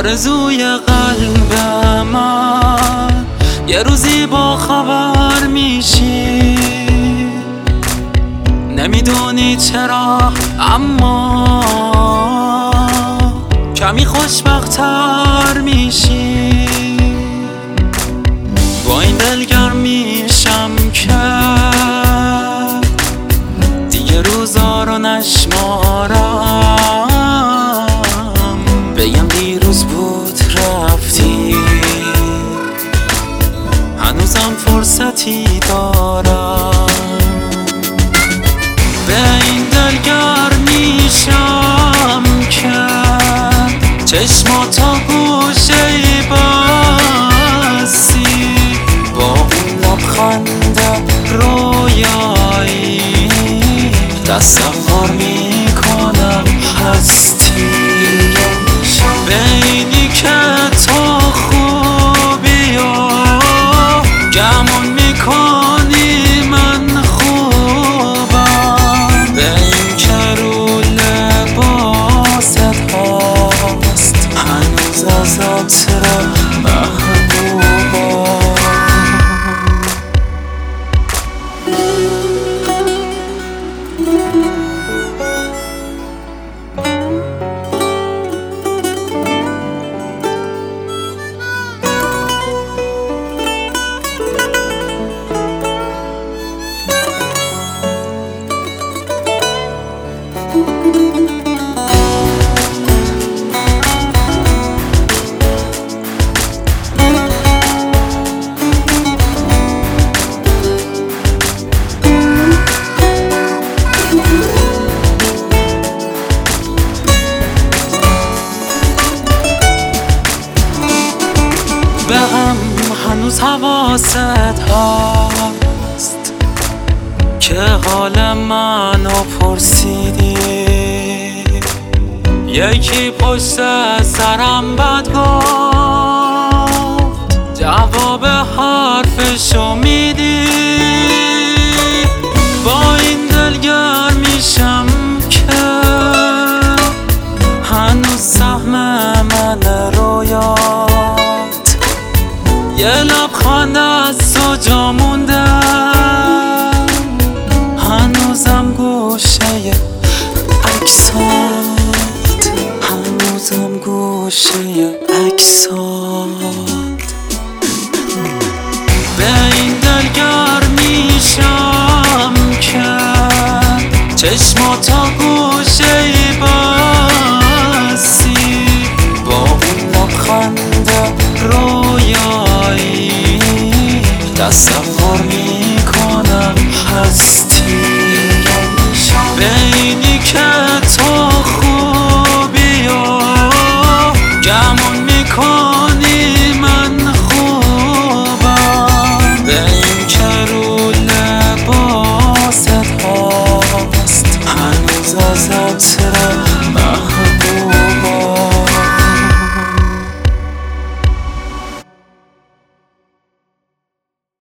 آرزوی قلب من یه روزی با خبر میشی، نمیدونی چرا اما کمی خوشبخت‌تر میشی. با این دلگرم میشم که دیگه روزا رو نشمارم، بگم دیروز بود رفتی، هنوزم فرصتی دارم. به این دلگرم میشم که چشماتا گوشه بستی، با اون لبخند رویایی تصور میکنم هستی. به اینی که تو خوبی و گمون میکنی من خوبم، به این که رو لباست هست هنوز ازت محبوبم. به هم هنوز حواست هست که حال منو پرسیدی، یکی پشت سرم بد گفت جواب حرفشو میدی. با این دلگرم میشم که هنوز سهم من رویات، یه لبخند از تو جا مونده، هنوزم گوشه عکسات، هنوزم گوشه عکسات. به این دلگرم میشم که چشماتا گوشه بستی، با اون لبخند رویایی تصور میکنم هستی. به اینی که تو خوبی و گمون میکنی من خوبم، به این که رو لباست هست هنوز ازت